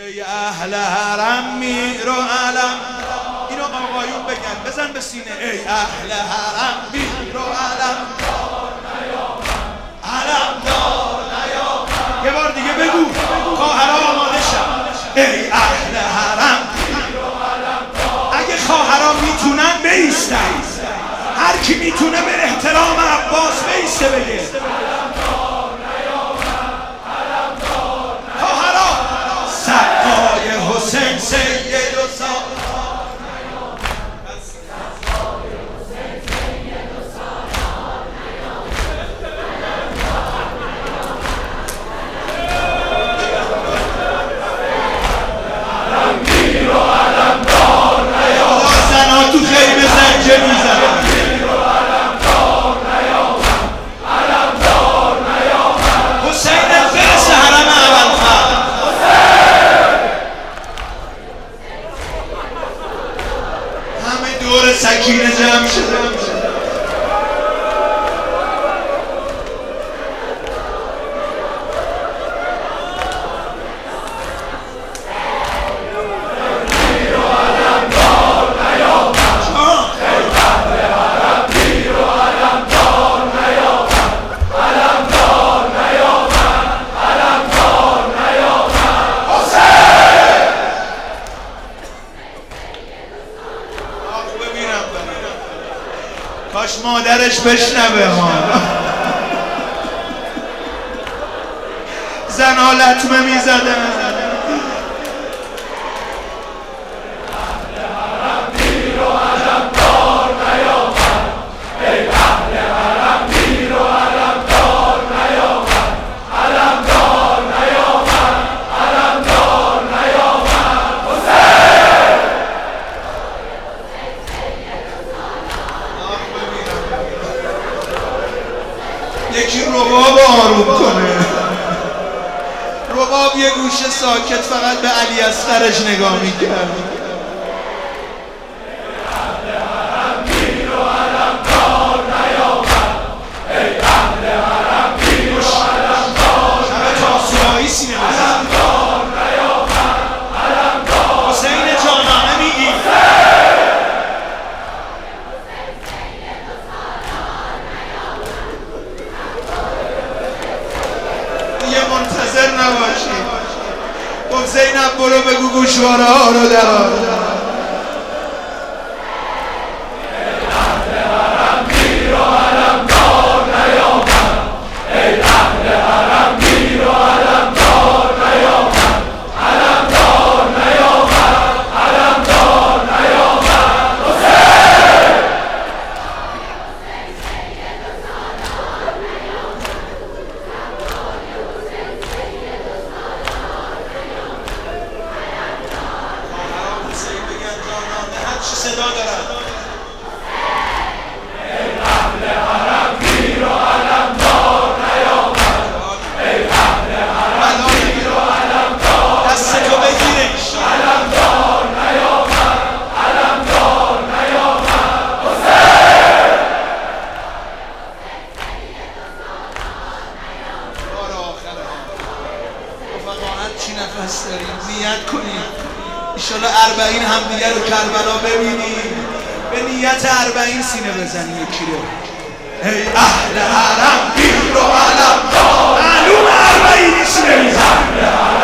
ای اهل حرم میر و علم. اینو آقایون بگن، بزن به سینه. ای اهل حرم میر و علم، علم دار نیامد. یه بار دیگه بگو خواهرها آماده شد. ای اهل حرم میر و علم دار. اگه خواهرها میتونن بیستن، هر کی میتونه به احترام عباس بیسته بگه. خواهرها سقای حسین سید و زنها تو خیمه زنجه میزن. دور سکینه جمع شده. کاش مادرش بشنوه ما. زنها لطمه میزدن. یکی رباب آروم کنه. رباب یه گوشه ساکت فقط به علی اصغرش نگاه میکرد. منتظر نباشید. گفت زینب برو بگو گوشواره ها رو در. صدا دارد. ای اهل حرم میر و علم دار نیامد. ای اهل حرم میر و علم دار. دست تو بگیره. علم دار نیامد. علم دار نیامد. حسین. بار آخره. رفقاهت چی نفس داریم؟ نیت کنید ایشالا 40 همدیگه رو کربلا ببینیم. به نیت 40 سینه بزنیم یکی رو. ای اهل حرم میر و علم دار. معلوم 40 سینه میزن.